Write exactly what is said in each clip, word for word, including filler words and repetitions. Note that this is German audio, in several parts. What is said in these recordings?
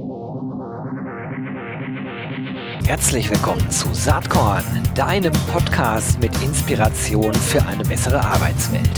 Herzlich willkommen zu Saatkorn, deinem Podcast mit Inspiration für eine bessere Arbeitswelt.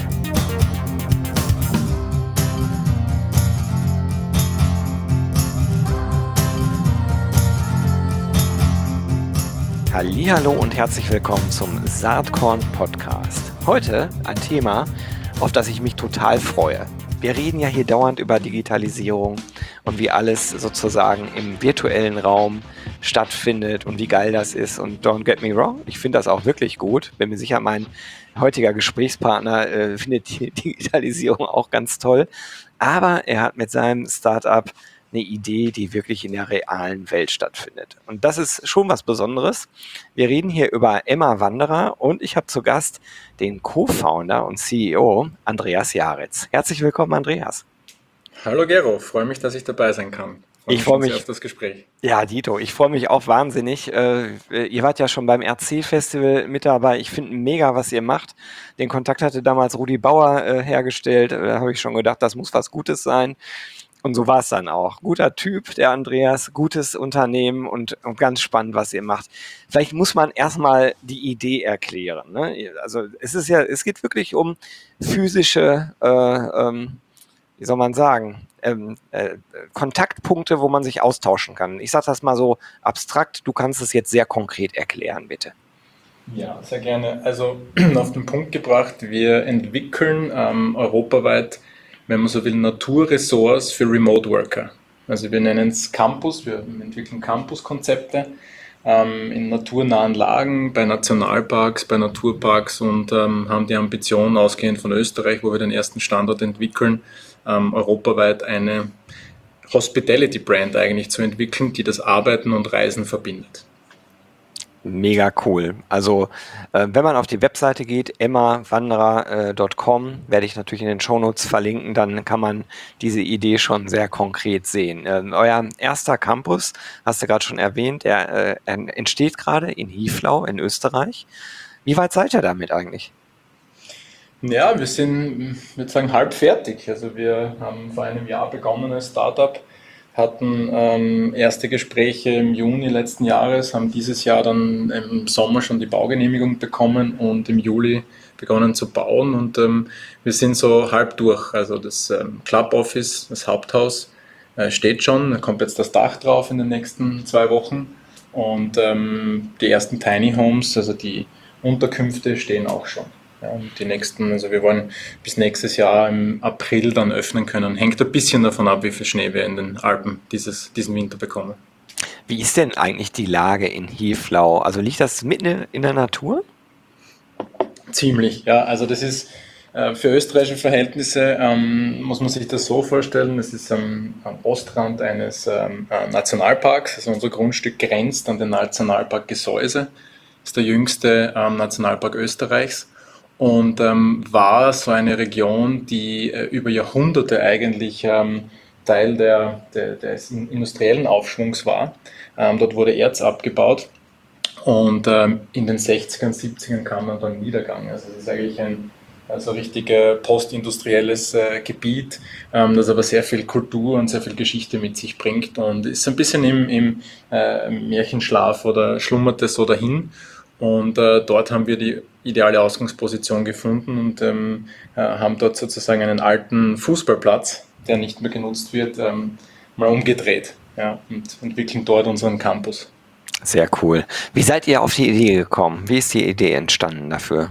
Hallihallo und herzlich willkommen zum Saatkorn Podcast. Heute ein Thema, auf das ich mich total freue. Wir reden ja hier dauernd über Digitalisierung und wie alles sozusagen im virtuellen Raum stattfindet und wie geil das ist. Und don't get me wrong, ich finde das auch wirklich gut. Bin mir sicher, mein heutiger Gesprächspartner äh, findet die Digitalisierung auch ganz toll. Aber er hat mit seinem Startup eine Idee, die wirklich in der realen Welt stattfindet. Und das ist schon was Besonderes. Wir reden hier über Emma Wanderer und ich habe zu Gast den Co-Founder und C E O Andreas Jaritz. Herzlich willkommen, Andreas. Hallo Gero, freue mich, dass ich dabei sein kann. Freue ich freue mich auf das Gespräch. Ja, Dito, ich freue mich auch wahnsinnig. Äh, ihr wart ja schon beim R C-Festival mit dabei. Ich finde mega, was ihr macht. Den Kontakt hatte damals Rudi Bauer äh, hergestellt. Da habe ich schon gedacht, das muss was Gutes sein. Und so war es dann auch. Guter Typ, der Andreas, gutes Unternehmen und, und ganz spannend, was ihr macht. Vielleicht muss man erstmal die Idee erklären. Ne? Also es ist ja, es geht wirklich um physische, äh, ähm, wie soll man sagen, ähm, äh, Kontaktpunkte, wo man sich austauschen kann. Ich sage das mal so abstrakt, du kannst es jetzt sehr konkret erklären, bitte. Ja, sehr gerne. Also auf den Punkt gebracht, wir entwickeln ähm, europaweit, wenn man so will, Naturressorts für Remote Worker. Also wir nennen es Campus, wir entwickeln Campus-Konzepte ähm, in naturnahen Lagen, bei Nationalparks, bei Naturparks und ähm, haben die Ambition, ausgehend von Österreich, wo wir den ersten Standort entwickeln, ähm, europaweit eine Hospitality-Brand eigentlich zu entwickeln, die das Arbeiten und Reisen verbindet. Mega cool. Also äh, wenn man auf die Webseite geht, emma wanderer punkt com, werde ich natürlich in den Shownotes verlinken, dann kann man diese Idee schon sehr konkret sehen. Ähm, euer erster Campus, hast du gerade schon erwähnt, der äh, entsteht gerade in Hieflau in Österreich. Wie weit seid ihr damit eigentlich? Ja, wir sind, ich würde sagen, halb fertig. Also wir haben vor einem Jahr begonnen als Startup, hatten ähm, erste Gespräche im Juni letzten Jahres, haben dieses Jahr dann im Sommer schon die Baugenehmigung bekommen und im Juli begonnen zu bauen und ähm, wir sind so halb durch. Also das ähm, Club Office, das Haupthaus äh, steht schon, da kommt jetzt das Dach drauf in den nächsten zwei Wochen und ähm, die ersten Tiny Homes, also die Unterkünfte stehen auch schon. Ja, und die nächsten, also wir wollen bis nächstes Jahr im April dann öffnen können. Hängt ein bisschen davon ab, wie viel Schnee wir in den Alpen dieses, diesen Winter bekommen. Wie ist denn eigentlich die Lage in Hieflau? Also liegt das mitten in der Natur? Ziemlich, ja. Also das ist äh, für österreichische Verhältnisse, ähm, muss man sich das so vorstellen, das ist ähm, am Ostrand eines ähm, Nationalparks. Also unser Grundstück grenzt an den Nationalpark Gesäuse. Das ist der jüngste ähm, Nationalpark Österreichs. Und ähm, war so eine Region, die äh, über Jahrhunderte eigentlich ähm, Teil der, der, des industriellen Aufschwungs war. Ähm, dort wurde Erz abgebaut und ähm, in den sechzigern, siebzigern kam dann dann Niedergang. Also das ist eigentlich ein also richtig äh, postindustrielles äh, Gebiet, ähm, das aber sehr viel Kultur und sehr viel Geschichte mit sich bringt und ist ein bisschen im, im äh, Märchenschlaf oder schlummerte so dahin. Und äh, dort haben wir die ideale Ausgangsposition gefunden und ähm, äh, haben dort sozusagen einen alten Fußballplatz, der nicht mehr genutzt wird, ähm, mal umgedreht, ja, und entwickeln dort unseren Campus. Sehr cool. Wie seid ihr auf die Idee gekommen? Wie ist die Idee entstanden dafür?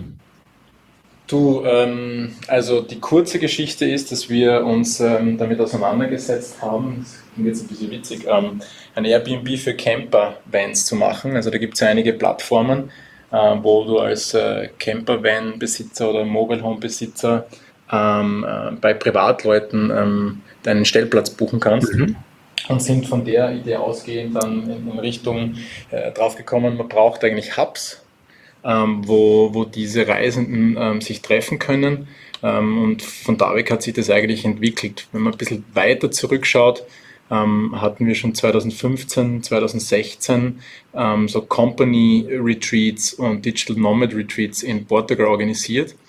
Du, ähm, also die kurze Geschichte ist, dass wir uns ähm, damit auseinandergesetzt haben, das klingt jetzt ein bisschen witzig, ähm, ein Airbnb für Camper-Vans zu machen. Also da gibt es ja einige Plattformen, äh, wo du als äh, Camper-Van-Besitzer oder Mobile-Home-Besitzer ähm, äh, bei Privatleuten ähm, deinen Stellplatz buchen kannst. Mhm. Und sind von der Idee ausgehend dann in, in Richtung äh, draufgekommen, man braucht eigentlich Hubs, Ähm, wo, wo diese Reisenden ähm, sich treffen können. Ähm, und von da weg hat sich das eigentlich entwickelt. Wenn man ein bisschen weiter zurückschaut, ähm, hatten wir schon zweitausendfünfzehn, zweitausendsechzehn ähm, so Company Retreats und Digital Nomad Retreats in Portugal organisiert.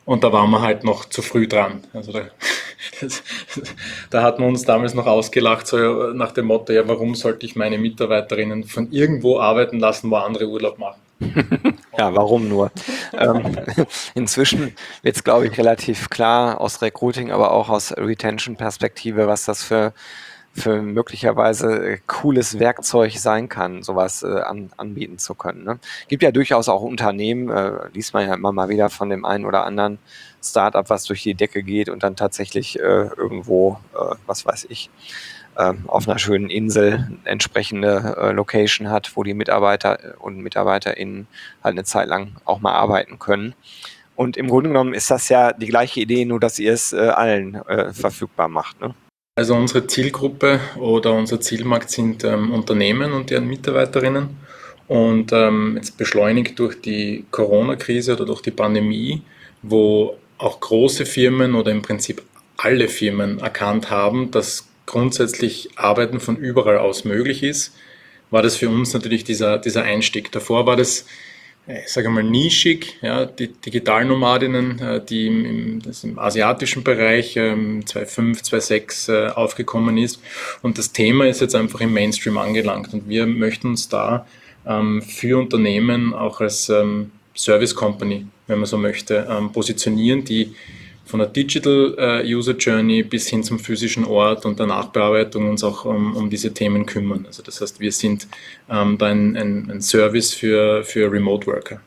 Und da waren wir halt noch zu früh dran. Also da, das, da hat man uns damals noch ausgelacht, so nach dem Motto, ja, warum sollte ich meine Mitarbeiterinnen von irgendwo arbeiten lassen, wo andere Urlaub machen? Ja, warum nur? Ähm, inzwischen wird es, glaube ich, relativ klar aus Recruiting, aber auch aus Retention-Perspektive, was das für, für möglicherweise äh, cooles Werkzeug sein kann, sowas äh, an, anbieten zu können. Ne? Gibt ja durchaus auch Unternehmen, äh, liest man ja immer mal wieder von dem einen oder anderen Startup, was durch die Decke geht und dann tatsächlich äh, irgendwo, äh, was weiß ich, ähm, auf einer schönen Insel entsprechende äh, Location hat, wo die Mitarbeiter und MitarbeiterInnen halt eine Zeit lang auch mal arbeiten können. Und im Grunde genommen ist das ja die gleiche Idee, nur dass ihr es äh, allen äh, verfügbar macht. Ne? Also unsere Zielgruppe oder unser Zielmarkt sind ähm, Unternehmen und deren Mitarbeiterinnen. Und ähm, jetzt beschleunigt durch die Corona-Krise oder durch die Pandemie, wo auch große Firmen oder im Prinzip alle Firmen erkannt haben, dass grundsätzlich Arbeiten von überall aus möglich ist, war das für uns natürlich dieser, dieser Einstieg. Davor war das, ich sage mal, nischig, ja, die Digitalnomadinnen, die im, im, das im asiatischen Bereich ähm, zweitausendfünf, zweitausendsechs äh, aufgekommen ist. Und das Thema ist jetzt einfach im Mainstream angelangt. Und wir möchten uns da ähm, für Unternehmen auch als ähm, Service Company, wenn man so möchte, ähm, positionieren, die von der Digital äh, User Journey bis hin zum physischen Ort und der Nachbearbeitung uns auch um, um diese Themen kümmern. Also das heißt, wir sind ähm, da ein, ein, ein Service für, für Remote Worker.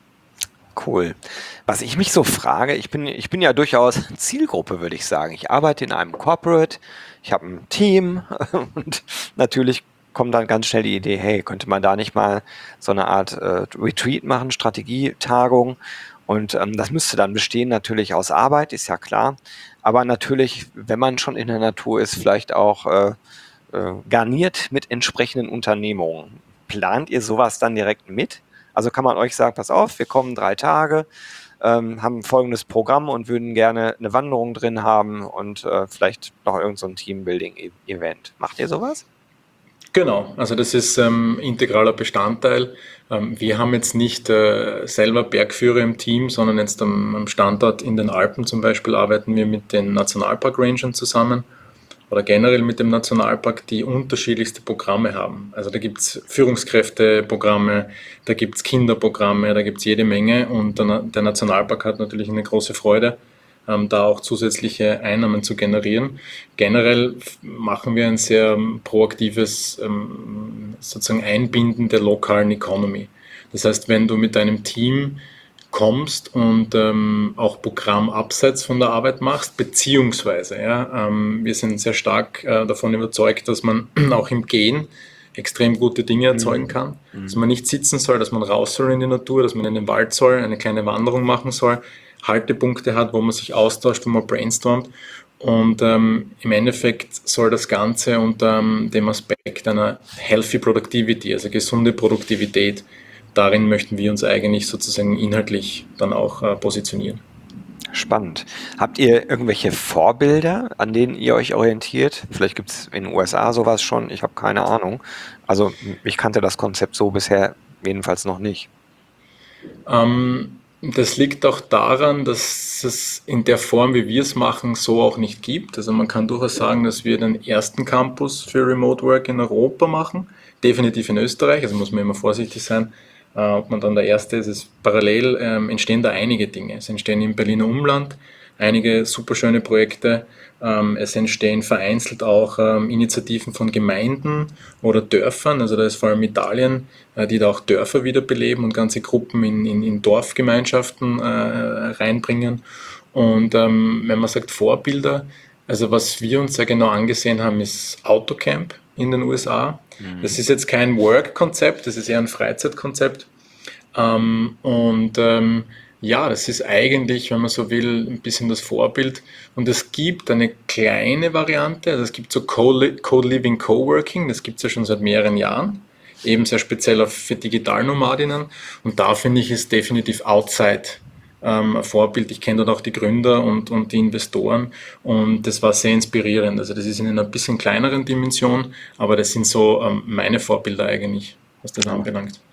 Cool. Was ich mich so frage, ich bin, ich bin ja durchaus Zielgruppe, würde ich sagen. Ich arbeite in einem Corporate, ich habe ein Team und natürlich kommt dann ganz schnell die Idee, hey, könnte man da nicht mal so eine Art äh, Retreat machen, Strategietagung? Und ähm, das müsste dann bestehen natürlich aus Arbeit, ist ja klar. Aber natürlich, wenn man schon in der Natur ist, vielleicht auch äh, äh, garniert mit entsprechenden Unternehmungen. Plant ihr sowas dann direkt mit? Also kann man euch sagen, pass auf, wir kommen drei Tage, ähm, haben folgendes Programm und würden gerne eine Wanderung drin haben und äh, vielleicht noch irgend so ein Teambuilding-Event. Macht ihr sowas? Genau, also das ist ähm, integraler Bestandteil. Ähm, wir haben jetzt nicht äh, selber Bergführer im Team, sondern jetzt am, am Standort in den Alpen zum Beispiel arbeiten wir mit den Nationalpark-Rangern zusammen oder generell mit dem Nationalpark, die unterschiedlichste Programme haben. Also da gibt es Führungskräfteprogramme, da gibt es Kinderprogramme, da gibt es jede Menge und der, der Nationalpark hat natürlich eine große Freude, ähm, da auch zusätzliche Einnahmen zu generieren. Generell machen wir ein sehr proaktives ähm, sozusagen Einbinden der lokalen Economy. Das heißt, wenn du mit deinem Team kommst und ähm, auch Programm abseits von der Arbeit machst, beziehungsweise ja, ähm, wir sind sehr stark äh, davon überzeugt, dass man auch im Gehen extrem gute Dinge erzeugen kann, mhm. dass man nicht sitzen soll, dass man raus soll in die Natur, dass man in den Wald soll, eine kleine Wanderung machen soll, Haltepunkte hat, wo man sich austauscht, wo man brainstormt und ähm, im Endeffekt soll das Ganze unter ähm, dem Aspekt einer Healthy Productivity, also gesunde Produktivität, darin möchten wir uns eigentlich sozusagen inhaltlich dann auch äh, positionieren. Spannend. Habt ihr irgendwelche Vorbilder, an denen ihr euch orientiert? Vielleicht gibt es in den U S A sowas schon, ich habe keine Ahnung. Also ich kannte das Konzept so bisher jedenfalls noch nicht. Ähm, das liegt auch daran, dass es in der Form, wie wir es machen, so auch nicht gibt. Also man kann durchaus sagen, dass wir den ersten Campus für Remote Work in Europa machen, definitiv in Österreich, also muss man immer vorsichtig sein, äh, ob man dann der Erste ist. Es ist parallel ähm, entstehen da einige Dinge. Es entstehen im Berliner Umland einige super schöne Projekte. Ähm, es entstehen vereinzelt auch ähm, Initiativen von Gemeinden oder Dörfern. Also da ist vor allem Italien, äh, die da auch Dörfer wiederbeleben und ganze Gruppen in, in, in Dorfgemeinschaften äh, reinbringen. Und ähm, wenn man sagt Vorbilder, also was wir uns sehr genau angesehen haben, ist Autocamp in den U S A. Mhm. Das ist jetzt kein Work-Konzept, das ist eher ein Freizeitkonzept. Ähm, und ähm, ja, das ist eigentlich, wenn man so will, ein bisschen das Vorbild. Und es gibt eine kleine Variante, also es gibt so Co-Living, Co-Working, das gibt es ja schon seit mehreren Jahren, eben sehr speziell auch für Digitalnomadinnen. Und da finde ich es definitiv outside ähm, ein Vorbild. Ich kenne dort auch die Gründer und, und die Investoren und das war sehr inspirierend. Also das ist in einer bisschen kleineren Dimension, aber das sind so ähm, meine Vorbilder eigentlich, was das anbelangt.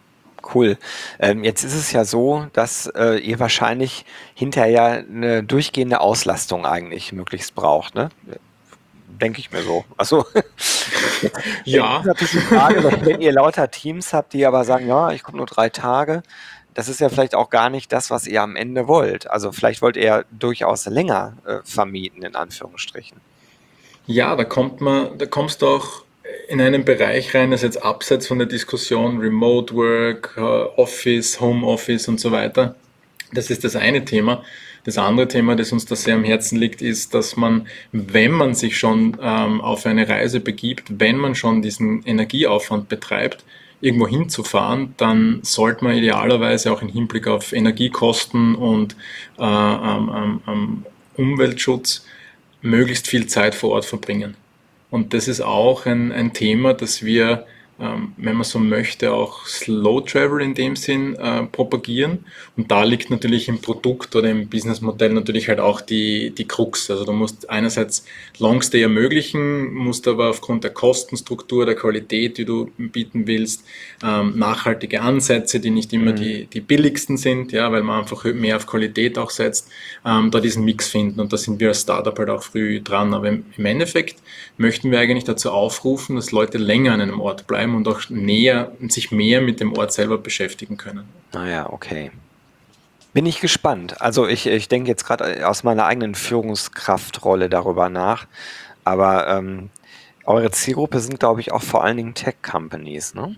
Cool. Ähm, jetzt ist es ja so, dass äh, ihr wahrscheinlich hinterher eine durchgehende Auslastung eigentlich möglichst braucht, ne? Denke ich mir so. Achso. Jetzt jetzt ist Ja, natürlich die Frage, wenn, wenn ihr lauter Teams habt, die aber sagen, ja, ich komme nur drei Tage, das ist ja vielleicht auch gar nicht das, was ihr am Ende wollt. Also vielleicht wollt ihr ja durchaus länger äh, vermieten, in Anführungsstrichen. ja, da kommt man, da kommst du auch in einen Bereich rein, das jetzt abseits von der Diskussion Remote Work, äh, Office, Home Office und so weiter. Das ist das eine Thema. Das andere Thema, das uns da sehr am Herzen liegt, ist, dass man, wenn man sich schon ähm, auf eine Reise begibt, wenn man schon diesen Energieaufwand betreibt, irgendwo hinzufahren, dann sollte man idealerweise auch im Hinblick auf Energiekosten und äh, ähm, ähm, ähm, Umweltschutz möglichst viel Zeit vor Ort verbringen. Und das ist auch ein, ein Thema, das wir, ähm, wenn man so möchte, auch Slow Travel in dem Sinn äh, propagieren. Und da liegt natürlich im Produkt oder im Businessmodell natürlich halt auch die, die Krux. Also du musst einerseits Longstay ermöglichen, musst aber aufgrund der Kostenstruktur, der Qualität, die du bieten willst, ähm, nachhaltige Ansätze, die nicht immer Mhm. die, die billigsten sind, ja, weil man einfach mehr auf Qualität auch setzt, ähm, da diesen Mix finden. Und da sind wir als Startup halt auch früh dran. Aber im, im Endeffekt möchten wir eigentlich dazu aufrufen, dass Leute länger an einem Ort bleiben und auch näher und sich mehr mit dem Ort selber beschäftigen können. Naja, okay. Bin ich gespannt. Also ich, ich denke jetzt gerade aus meiner eigenen Führungskraftrolle darüber nach. Aber ähm, eure Zielgruppe sind, glaube ich, auch vor allen Dingen Tech-Companies, ne?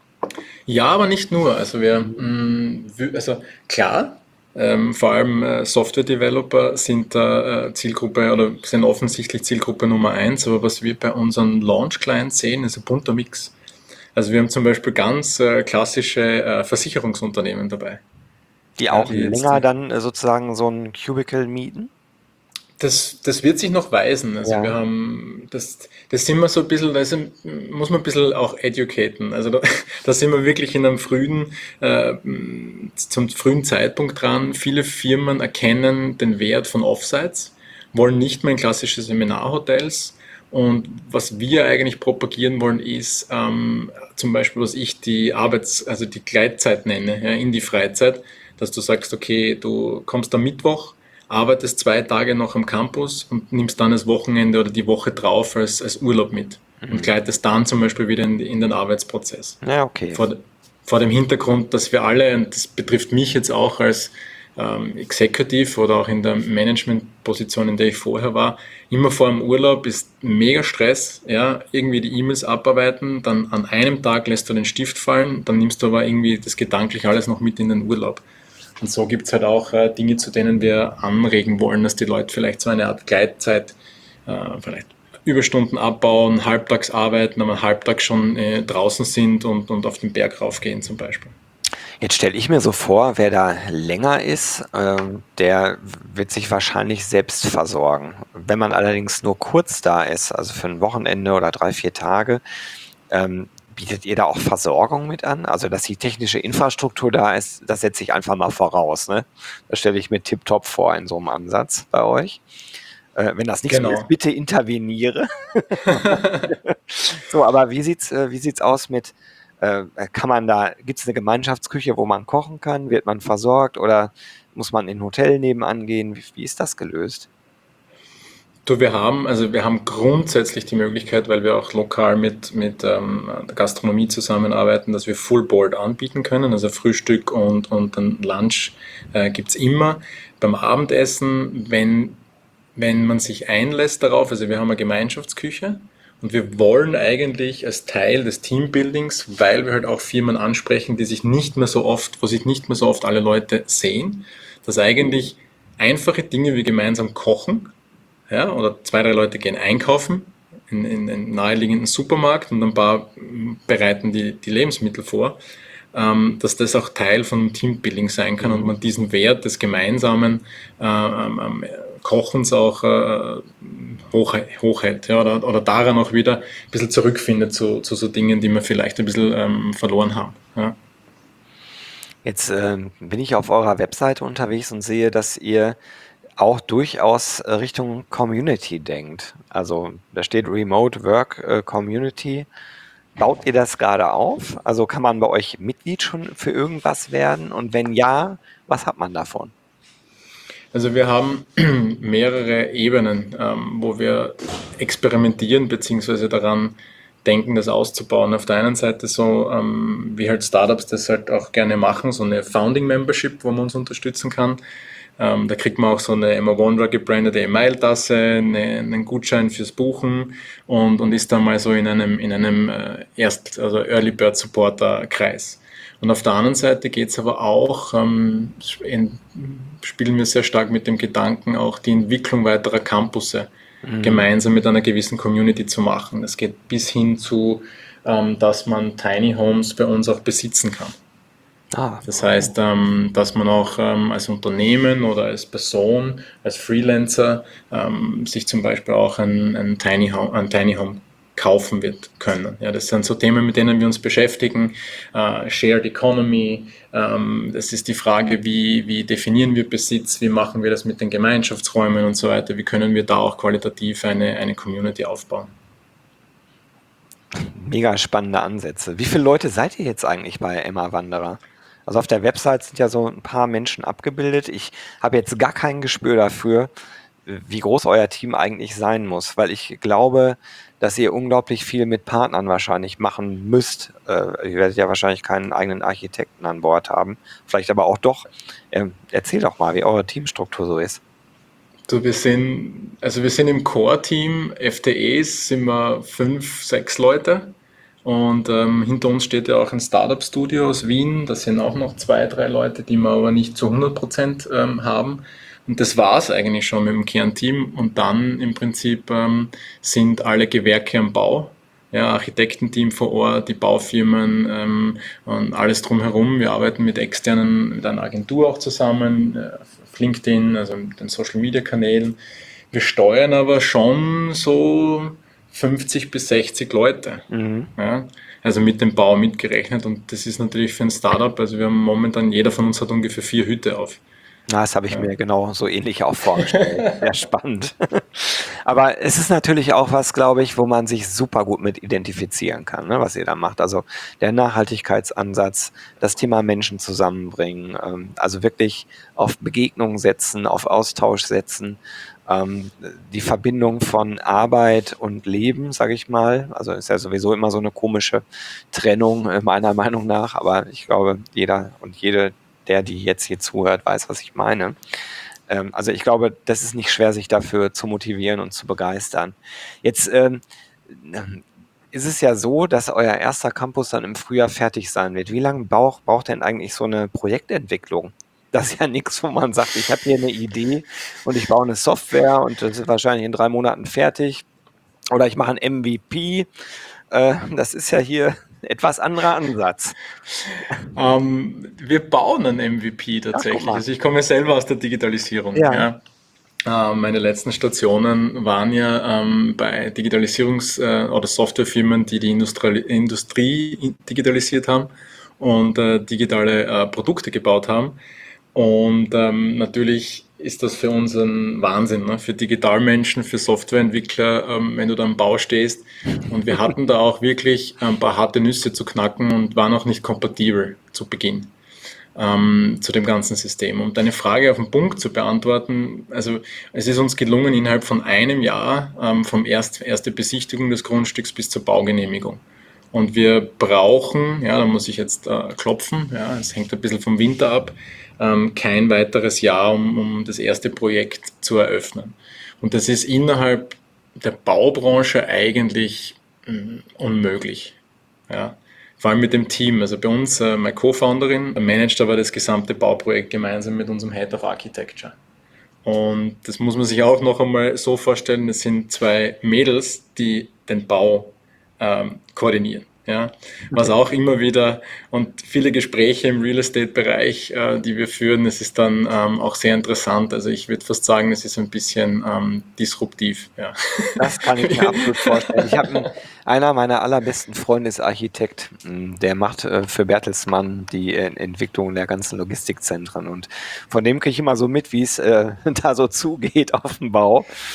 Ja, aber nicht nur. Also wir, mh, wü- also klar, ähm, vor allem äh, Software-Developer sind da äh, Zielgruppe oder sind offensichtlich Zielgruppe Nummer eins, aber was wir bei unseren Launch-Clients sehen, ist ein bunter Mix. Also wir haben zum Beispiel ganz äh, klassische äh, Versicherungsunternehmen dabei. Die Ja, auch die jetzt länger dann äh, sozusagen so ein Cubicle mieten? Das, das wird sich noch weisen. Also wir Ja. haben, das, das sind wir so ein bisschen, da ist, ein- muss man ein bisschen auch educaten. Also da, da sind wir wirklich in einem frühen, äh, zum frühen Zeitpunkt dran. Viele Firmen erkennen den Wert von Offsites, wollen nicht mehr in klassische Seminarhotels. Und was wir eigentlich propagieren wollen, ist ähm, zum Beispiel, was ich die Arbeits-, also die Gleitzeit nenne, ja, in die Freizeit, dass du sagst, okay, du kommst am Mittwoch, arbeitest zwei Tage noch am Campus und nimmst dann das Wochenende oder die Woche drauf als, als Urlaub mit und Mhm. gleitest dann zum Beispiel wieder in, in den Arbeitsprozess. Ja, okay. Vor, vor dem Hintergrund, dass wir alle, und das betrifft mich jetzt auch als ähm, Executive oder auch in der Managementposition, in der ich vorher war, immer vor dem Urlaub ist mega Stress, ja, irgendwie die E-Mails abarbeiten, dann an einem Tag lässt du den Stift fallen, dann nimmst du aber irgendwie das gedanklich alles noch mit in den Urlaub. Und so gibt es halt auch äh, Dinge, zu denen wir anregen wollen, dass die Leute vielleicht so eine Art Gleitzeit, äh, vielleicht Überstunden abbauen, halbtags arbeiten, aber halbtags schon äh, draußen sind und, und auf den Berg raufgehen zum Beispiel. Jetzt stelle ich mir so vor, wer da länger ist, ähm, der wird sich wahrscheinlich selbst versorgen. Wenn man allerdings nur kurz da ist, also für ein Wochenende oder drei, vier Tage, ähm, bietet ihr da auch Versorgung mit an? Also, dass die technische Infrastruktur da ist, das setze ich einfach mal voraus, ne? Das stelle ich mir tipptopp vor in so einem Ansatz bei euch. Äh, wenn das nicht so ist, Genau. bitte interveniere. So, aber wie sieht's, äh, wie sieht's aus mit, äh, kann man da, gibt's eine Gemeinschaftsküche, wo man kochen kann? Wird man versorgt oder muss man in ein Hotel nebenan gehen? Wie, wie ist das gelöst? Du, wir haben, also wir haben grundsätzlich die Möglichkeit, weil wir auch lokal mit, mit ähm, der Gastronomie zusammenarbeiten, dass wir Full Board anbieten können. Also Frühstück und, und dann Lunch äh, gibt's immer. Beim Abendessen, wenn, wenn man sich einlässt darauf, also wir haben eine Gemeinschaftsküche und wir wollen eigentlich als Teil des Teambuildings, weil wir halt auch Firmen ansprechen, die sich nicht mehr so oft, wo sich nicht mehr so oft alle Leute sehen, dass eigentlich einfache Dinge wie gemeinsam kochen, ja, oder zwei, drei Leute gehen einkaufen in, in einen naheliegenden Supermarkt und ein paar bereiten die, die Lebensmittel vor, ähm, dass das auch Teil von Teambuilding sein kann und Mhm. man diesen Wert des gemeinsamen äh, ähm, Kochens auch äh, hoch, hochhält, ja, oder, oder daran auch wieder ein bisschen zurückfindet zu, zu so Dingen, die wir vielleicht ein bisschen ähm, verloren haben. Ja. Jetzt ähm, bin ich auf eurer Webseite unterwegs und sehe, dass ihr auch durchaus äh, Richtung Community denkt. Also da steht Remote Work äh, Community. baut ihr das gerade auf? Also kann man bei euch Mitglied schon für irgendwas werden? Und wenn ja, was hat man davon? Also wir haben mehrere Ebenen, ähm, wo wir experimentieren beziehungsweise daran denken, das auszubauen. Auf der einen Seite so, ähm, wie halt Startups das halt auch gerne machen, so eine Founding Membership, wo man uns unterstützen kann. Ähm, da kriegt man auch so eine Emma Wondra gebrandete E-Mail-Tasse, eine, einen Gutschein fürs Buchen und, und ist dann mal so in einem, in einem äh, Erst-, also Early Bird Supporter Kreis. Und auf der anderen Seite geht es aber auch, ähm, in, spielen wir sehr stark mit dem Gedanken, auch die Entwicklung weiterer Campusse mhm. gemeinsam mit einer gewissen Community zu machen. Das geht bis hin zu, ähm, dass man Tiny Homes bei uns auch besitzen kann. Ah, das heißt, ähm, dass man auch ähm, als Unternehmen oder als Person, als Freelancer ähm, sich zum Beispiel auch ein, ein, Tiny Home, ein Tiny Home kaufen wird können. Ja, das sind so Themen, mit denen wir uns beschäftigen. Äh, Shared Economy, ähm, das ist die Frage, wie, wie definieren wir Besitz, wie machen wir das mit den Gemeinschaftsräumen und so weiter, wie können wir da auch qualitativ eine, eine Community aufbauen. Mega spannende Ansätze. Wie viele Leute seid ihr jetzt eigentlich bei Emma Wanderer? Also auf der Website sind ja so ein paar Menschen abgebildet. Ich habe jetzt gar kein Gespür dafür, wie groß euer Team eigentlich sein muss, weil ich glaube, dass ihr unglaublich viel mit Partnern wahrscheinlich machen müsst. Äh, ihr werdet ja wahrscheinlich keinen eigenen Architekten an Bord haben, vielleicht aber auch doch. Ähm, erzähl doch mal, wie eure Teamstruktur so ist. Du, wir sind, also wir sind im Core-Team, F T Es sind wir fünf, sechs Leute. Und ähm, hinter uns steht ja auch ein Startup-Studio aus Wien. Da sind auch noch zwei, drei Leute, die wir aber nicht zu hundert Prozent ähm, haben. Und das war es eigentlich schon mit dem Kernteam. Und dann im Prinzip ähm, sind alle Gewerke am Bau. Ja, Architektenteam vor Ort, die Baufirmen ähm, und alles drumherum. Wir arbeiten mit externen, mit einer Agentur auch zusammen, äh, auf LinkedIn, also mit den Social-Media-Kanälen. Wir steuern aber schon so fünfzig bis sechzig Leute, mhm. ja, also mit dem Bau mitgerechnet, und das ist natürlich für ein Startup, also wir haben momentan, jeder von uns hat ungefähr vier Hütte auf. Na, das habe ich ja. mir genau so ähnlich auch vorgestellt. Sehr spannend. Aber es ist natürlich auch was, glaube ich, wo man sich super gut mit identifizieren kann, ne, was ihr da macht. Also der Nachhaltigkeitsansatz, das Thema Menschen zusammenbringen, ähm, also wirklich auf Begegnung setzen, auf Austausch setzen, ähm, die Verbindung von Arbeit und Leben, sage ich mal. Also ist ja sowieso immer so eine komische Trennung, äh, meiner Meinung nach. Aber ich glaube, jeder und jede, der, die jetzt hier zuhört, weiß, was ich meine. Ähm, also ich glaube, das ist nicht schwer, sich dafür zu motivieren und zu begeistern. Jetzt ähm, ist es ja so, dass euer erster Campus dann im Frühjahr fertig sein wird. Wie lange braucht, braucht denn eigentlich so eine Projektentwicklung? Das ist ja nichts, wo man sagt, ich habe hier eine Idee und ich baue eine Software und das ist wahrscheinlich in drei Monaten fertig. Oder ich mache ein M V P. Äh, das ist ja hier etwas anderer Ansatz. Ähm, wir bauen ein M V P tatsächlich. Ach, also ich komme selber aus der Digitalisierung. Ja. Ja. Ähm, meine letzten Stationen waren ja ähm, bei Digitalisierungs- äh, oder Softwarefirmen, die die Industrie, Industrie digitalisiert haben und äh, digitale äh, Produkte gebaut haben. Und ähm, natürlich ist das für uns ein Wahnsinn, ne? Für Digitalmenschen, für Softwareentwickler, ähm, wenn du da am Bau stehst. Und wir hatten da auch wirklich ein paar harte Nüsse zu knacken und waren auch nicht kompatibel zu Beginn ähm, zu dem ganzen System. Um deine Frage auf den Punkt zu beantworten, also es ist uns gelungen, innerhalb von einem Jahr ähm, vom erst, erste Besichtigung des Grundstücks bis zur Baugenehmigung. Und wir brauchen, ja, da muss ich jetzt äh, klopfen, ja, es hängt ein bisschen vom Winter ab, ähm, kein weiteres Jahr, um, um das erste Projekt zu eröffnen. Und das ist innerhalb der Baubranche eigentlich mh, unmöglich. Ja. Vor allem mit dem Team. Also bei uns, äh, meine Co-Founderin managt aber das gesamte Bauprojekt gemeinsam mit unserem Head of Architecture. Und das muss man sich auch noch einmal so vorstellen, es sind zwei Mädels, die den Bau ähm, koordinieren. Ja, was auch immer wieder, und viele Gespräche im Real Estate-Bereich, äh, die wir führen, es ist dann ähm, auch sehr interessant. Also ich würde fast sagen, es ist ein bisschen ähm, disruptiv. Ja. Das kann ich mir absolut vorstellen. Ich habe einer meiner allerbesten Freunde ist Architekt. Der macht äh, für Bertelsmann die äh, Entwicklung der ganzen Logistikzentren, und von dem kriege ich immer so mit, wie es äh, da so zugeht auf dem Bau.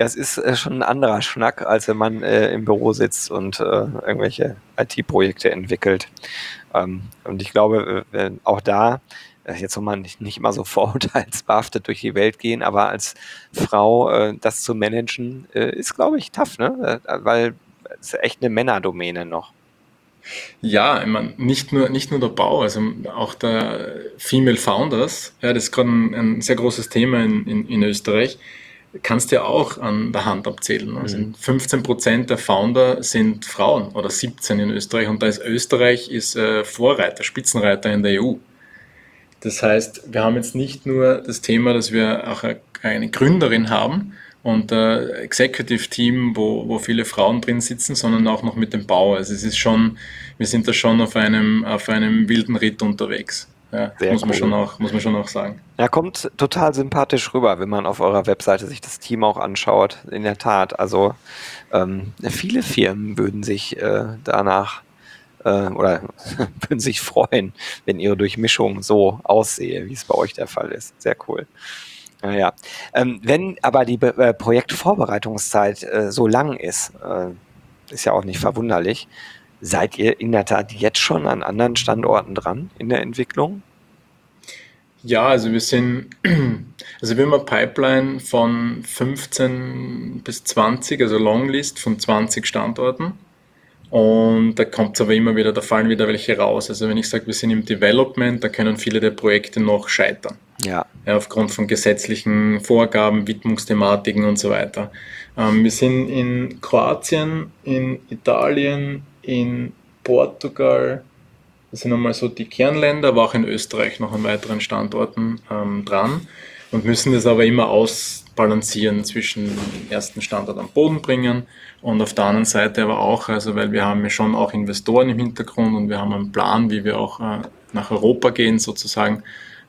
Das ist äh, schon ein anderer Schnack, als wenn man äh, im Büro sitzt und äh, irgendwelche I T-Projekte entwickelt. Ähm, und ich glaube, äh, auch da, äh, jetzt soll man nicht, nicht immer so vorurteilsbehaftet durch die Welt gehen, aber als Frau äh, das zu managen, äh, ist, glaube ich, tough, ne? Äh, weil es ist echt eine Männerdomäne noch. Ja, ich meine, nicht nur, nicht nur der Bau, also auch der Female Founders, ja, das ist gerade ein, ein sehr großes Thema in, in, in Österreich, kannst du ja auch an der Hand abzählen. Also Mhm. fünfzehn Prozent der Founder sind Frauen oder siebzehn in Österreich und da ist Österreich ist äh, Vorreiter, Spitzenreiter in der E U. Das heißt, wir haben jetzt nicht nur das Thema, dass wir auch eine Gründerin haben und ein Executive Team, wo, wo viele Frauen drin sitzen, sondern auch noch mit dem Bau. Also es ist schon, wir sind da schon auf einem, auf einem wilden Ritt unterwegs. Ja, Sehr muss man schon cool. auch, muss man schon auch sagen. Ja, kommt total sympathisch rüber, wenn man auf eurer Webseite sich das Team auch anschaut. In der Tat, also ähm, viele Firmen würden sich äh, danach äh, oder würden sich freuen, wenn ihre Durchmischung so aussehe, wie es bei euch der Fall ist. Sehr cool. Naja, ähm, wenn aber die Be äh, Projektvorbereitungszeit äh, so lang ist, äh, ist ja auch nicht verwunderlich, seid ihr in der Tat jetzt schon an anderen Standorten dran in der Entwicklung? Ja, also wir sind, also wir haben eine Pipeline von fünfzehn bis zwanzig, also Longlist von zwanzig Standorten. Und da kommt es aber immer wieder, da fallen wieder welche raus. Also wenn ich sage, wir sind im Development, da können viele der Projekte noch scheitern. Ja. Ja, aufgrund von gesetzlichen Vorgaben, Widmungsthematiken und so weiter. Ähm, wir sind in Kroatien, in Italien, in Portugal, das sind einmal so die Kernländer, aber auch in Österreich noch an weiteren Standorten ähm, dran und müssen das aber immer ausbalancieren zwischen dem ersten Standort am Boden bringen und auf der anderen Seite aber auch, also weil wir haben ja schon auch Investoren im Hintergrund und wir haben einen Plan, wie wir auch äh, nach Europa gehen sozusagen,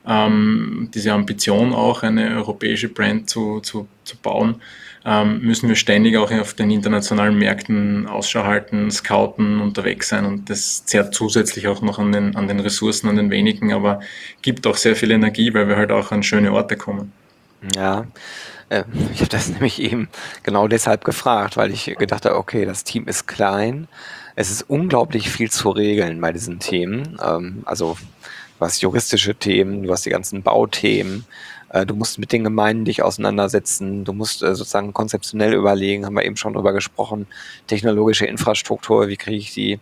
ähm, diese Ambition auch eine europäische Brand zu, zu, zu bauen, ähm, müssen wir ständig auch auf den internationalen Märkten Ausschau halten, scouten, unterwegs sein und das zehrt zusätzlich auch noch an den, an den Ressourcen, an den wenigen, aber gibt auch sehr viel Energie, weil wir halt auch an schöne Orte kommen. Ja, äh, ich habe das nämlich eben genau deshalb gefragt, weil ich gedacht habe, okay, das Team ist klein. Es ist unglaublich viel zu regeln bei diesen Themen. Ähm, also du hast juristische Themen, du hast die ganzen Bauthemen, äh, du musst mit den Gemeinden dich auseinandersetzen, du musst äh, sozusagen konzeptionell überlegen, haben wir eben schon drüber gesprochen, technologische Infrastruktur, wie kriege ich die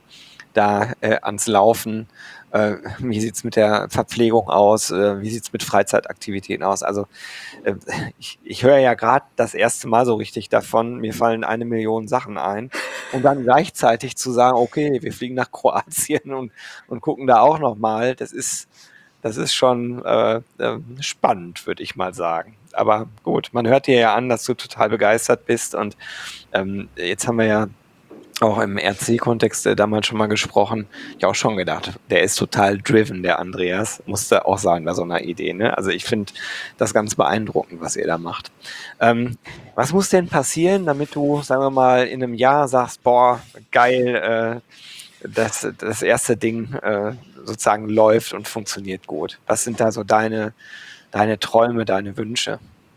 da äh, ans Laufen? Äh, wie sieht's mit der Verpflegung aus? Äh, wie sieht's mit Freizeitaktivitäten aus? Also äh, ich, ich höre ja gerade das erste Mal so richtig davon, mir fallen eine Million Sachen ein. Und dann gleichzeitig zu sagen, okay, wir fliegen nach Kroatien und, und gucken da auch nochmal, das ist, das ist schon äh, äh, spannend, würde ich mal sagen. Aber gut, man hört dir ja an, dass du total begeistert bist. Und ähm, jetzt haben wir ja auch im R C-Kontext äh, damals schon mal gesprochen. Ich auch schon gedacht, der ist total driven, der Andreas. Musste auch sagen bei so einer Idee. Ne? Also ich finde das ganz beeindruckend, was ihr da macht. Ähm, was muss denn passieren, damit du, sagen wir mal, in einem Jahr sagst, boah, geil, äh, das, das erste Ding äh, sozusagen läuft und funktioniert gut? Was sind da so deine, deine Träume, deine Wünsche?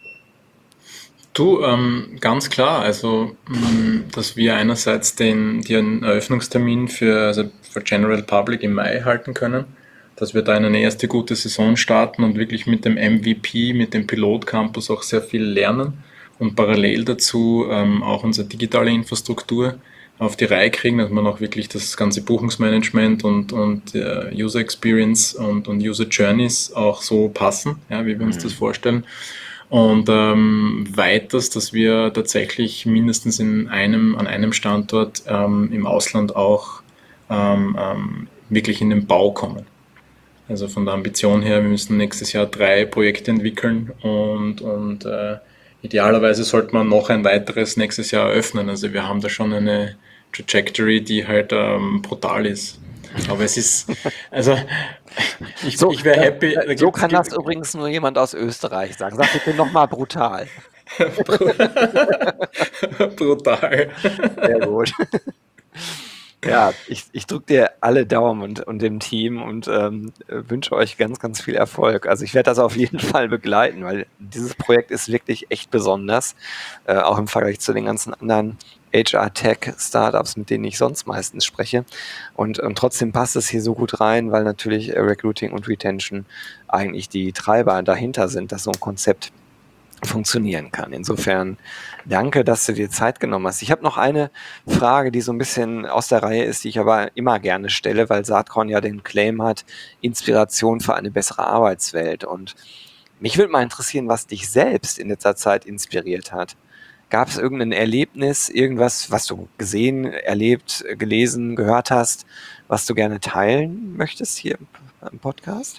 Du, ähm, ganz klar, also mh, dass wir einerseits den, den Eröffnungstermin für, also für General Public im Mai halten können, dass wir da eine erste gute Saison starten und wirklich mit dem M V P, mit dem Pilotcampus auch sehr viel lernen und parallel dazu ähm, auch unsere digitale Infrastruktur auf die Reihe kriegen, dass man auch wirklich das ganze Buchungsmanagement und, und äh, User Experience und, und User Journeys auch so passen, ja, wie wir uns das Mhm. vorstellen. Und ähm, weiters, dass wir tatsächlich mindestens in einem, an einem Standort ähm, im Ausland auch ähm, ähm, wirklich in den Bau kommen. Also von der Ambition her, wir müssen nächstes Jahr drei Projekte entwickeln und, und äh, idealerweise sollte man noch ein weiteres nächstes Jahr eröffnen. Also wir haben da schon eine Trajectory, die halt ähm, brutal ist. Aber es ist, also ich, So, ich wäre das, happy, da so gibt's, kann das gibt, übrigens nur jemand aus Österreich sagen. Sag bitte nochmal brutal. brutal. Sehr gut. Ja, ich, ich drücke dir alle Daumen und, und dem Team und ähm, wünsche euch ganz, ganz viel Erfolg. Also ich werde das auf jeden Fall begleiten, weil dieses Projekt ist wirklich echt besonders, äh, auch im Vergleich zu den ganzen anderen H R-Tech-Startups, mit denen ich sonst meistens spreche. Und, und trotzdem passt es hier so gut rein, weil natürlich äh, Recruiting und Retention eigentlich die Treiber dahinter sind, dass so ein Konzept funktionieren kann. Insofern danke, dass du dir Zeit genommen hast. Ich habe noch eine Frage, die so ein bisschen aus der Reihe ist, die ich aber immer gerne stelle, weil Saatkorn ja den Claim hat, Inspiration für eine bessere Arbeitswelt. Und mich würde mal interessieren, was dich selbst in letzter Zeit inspiriert hat. Gab es irgendein Erlebnis, irgendwas, was du gesehen, erlebt, gelesen, gehört hast, was du gerne teilen möchtest hier im Podcast?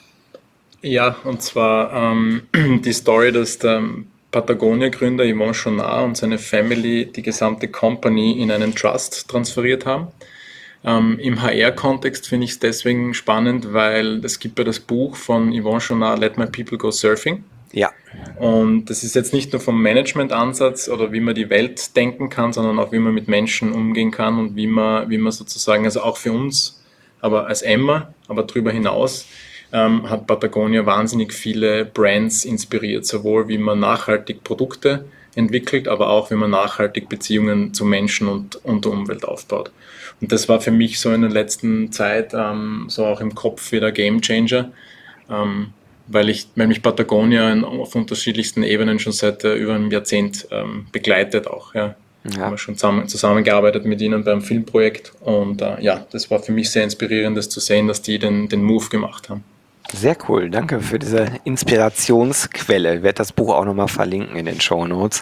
Ja, und zwar ähm, die Story, dass der Patagonia-Gründer Yvon Chouinard und seine Family die gesamte Company in einen Trust transferiert haben. Ähm, Im H R-Kontext finde ich es deswegen spannend, weil es gibt ja das Buch von Yvon Chouinard, Let My People Go Surfing. Ja. Und das ist jetzt nicht nur vom Management-Ansatz oder wie man die Welt denken kann, sondern auch wie man mit Menschen umgehen kann und wie man, wie man sozusagen, also auch für uns, aber als Emma, aber darüber hinaus, ähm, hat Patagonia wahnsinnig viele Brands inspiriert, sowohl wie man nachhaltig Produkte entwickelt, aber auch wie man nachhaltig Beziehungen zu Menschen und, und der Umwelt aufbaut. Und das war für mich so in der letzten Zeit ähm, so auch im Kopf wieder Game Changer, ähm, weil, ich, weil mich Patagonia in, auf unterschiedlichsten Ebenen schon seit äh, über einem Jahrzehnt ähm, begleitet auch. Ja. Ja. Haben wir schon zusammen, zusammengearbeitet mit ihnen beim Filmprojekt und äh, ja, das war für mich sehr inspirierend, das zu sehen, dass die den, den Move gemacht haben. Sehr cool, danke für diese Inspirationsquelle. Ich werde das Buch auch nochmal verlinken in den Shownotes.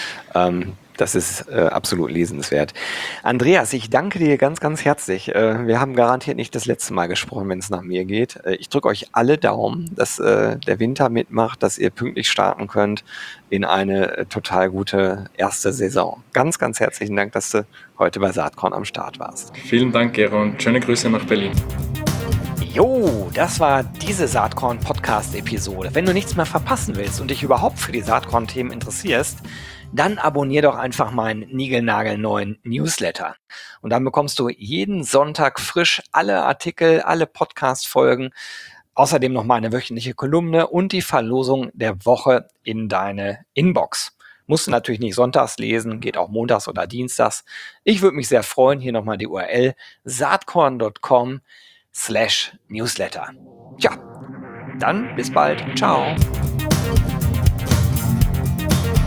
Ähm, das ist äh, absolut lesenswert. Andreas, ich danke dir ganz, ganz herzlich. Äh, wir haben garantiert nicht das letzte Mal gesprochen, wenn es nach mir geht. Äh, ich drücke euch alle Daumen, dass äh, der Winter mitmacht, dass ihr pünktlich starten könnt in eine äh, total gute erste Saison. Ganz, ganz herzlichen Dank, dass du heute bei Saatkorn am Start warst. Vielen Dank, Gero, und schöne Grüße nach Berlin. Jo, das war diese Saatkorn-Podcast-Episode. Wenn du nichts mehr verpassen willst und dich überhaupt für die Saatkorn-Themen interessierst, dann abonnier doch einfach meinen niegelnagelneuen Newsletter. Und dann bekommst du jeden Sonntag frisch alle Artikel, alle Podcast-Folgen, außerdem noch meine wöchentliche Kolumne und die Verlosung der Woche in deine Inbox. Musst du natürlich nicht sonntags lesen, geht auch montags oder dienstags. Ich würde mich sehr freuen, hier nochmal die U R L saatkorn punkt com slash Newsletter. Tja, dann bis bald. Ciao.